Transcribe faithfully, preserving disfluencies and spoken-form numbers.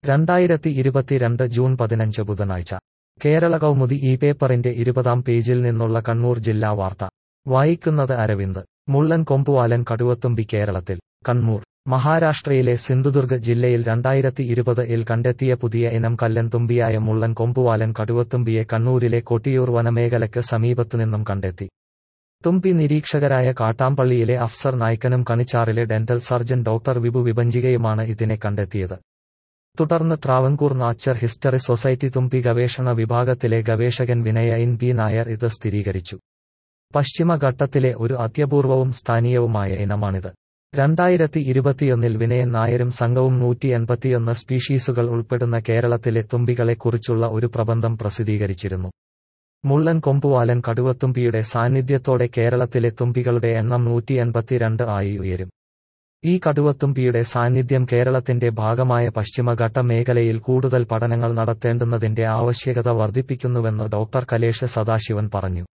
രണ്ടായിരത്തി ഇരുപത്തിരണ്ട് ജൂൺ പതിനഞ്ച് ബുധനാഴ്ച കേരള കൗമുദി ഈ പേപ്പറിന്റെ ഇരുപതാം പേജിൽ നിന്നുള്ള കണ്ണൂർ ജില്ലാ വാർത്ത വായിക്കുന്നത് അരവിന്ദ്. മുള്ളൻ കൊമ്പുവാലൻ കടുവത്തുമ്പി കേരളത്തിൽ. കണ്ണൂർ. മഹാരാഷ്ട്രയിലെ സിന്ധുദുർഗ് ജില്ലയിൽ രണ്ടായിരത്തി ഇരുപത് ഇൽ കണ്ടെത്തിയ പുതിയ ഇനം കല്ലൻ തുമ്പിയായ മുള്ളൻ കൊമ്പുവാലൻ കടുവത്തുമ്പിയെ കണ്ണൂരിലെ കൊട്ടിയൂർ വനമേഖലയ്ക്ക് സമീപത്തുനിന്നും കണ്ടെത്തി. തുമ്പി നിരീക്ഷകരായ കാട്ടാമ്പള്ളിയിലെ അഫ്സർ നായ്ക്കനും കണിച്ചാറിലെ ഡെന്റൽ സർജൻ ഡോക്ടർ വിഭു വിഭഞ്ചികയുമാണ് ഇതിനെ കണ്ടെത്തിയത്. തുടർന്ന് ട്രാവൻകൂർ നാച്ചർ ഹിസ്റ്ററി സൊസൈറ്റി തുമ്പി ഗവേഷണ വിഭാഗത്തിലെ ഗവേഷകൻ വിനയ എൻ പി നായർ ഇത് സ്ഥിരീകരിച്ചു. പശ്ചിമഘട്ടത്തിലെ ഒരു അത്യപൂർവവും സ്ഥാനീയവുമായ ഇനമാണിത്. രണ്ടായിരത്തി ഇരുപത്തിയൊന്നിൽ വിനയൻ നായരും സംഘവും നൂറ്റി എൺപത്തിയൊന്ന് സ്പീഷീസുകൾ ഉൾപ്പെടുന്ന കേരളത്തിലെ തുമ്പികളെക്കുറിച്ചുള്ള ഒരു പ്രബന്ധം പ്രസിദ്ധീകരിച്ചിരുന്നു. മുള്ളൻ കൊമ്പുവാലൻ കടുവത്തുമ്പിയുടെ സാന്നിധ്യത്തോടെ കേരളത്തിലെ തുമ്പികളുടെ എണ്ണം നൂറ്റി എൺപത്തിരണ്ട് ആയി ഉയരും. ഈ കടുവത്തുമ്പിയുടെ സാന്നിധ്യം കേരളത്തിന്റെ ഭാഗമായ പശ്ചിമഘട്ട മേഖലയിൽ കൂടുതൽ പഠനങ്ങൾ നടത്തേണ്ടുന്നതിന്റെ ആവശ്യകത വർദ്ധിപ്പിക്കുന്നുവെന്ന് ഡോക്ടർ കലേഷ് സദാശിവൻ പറഞ്ഞു.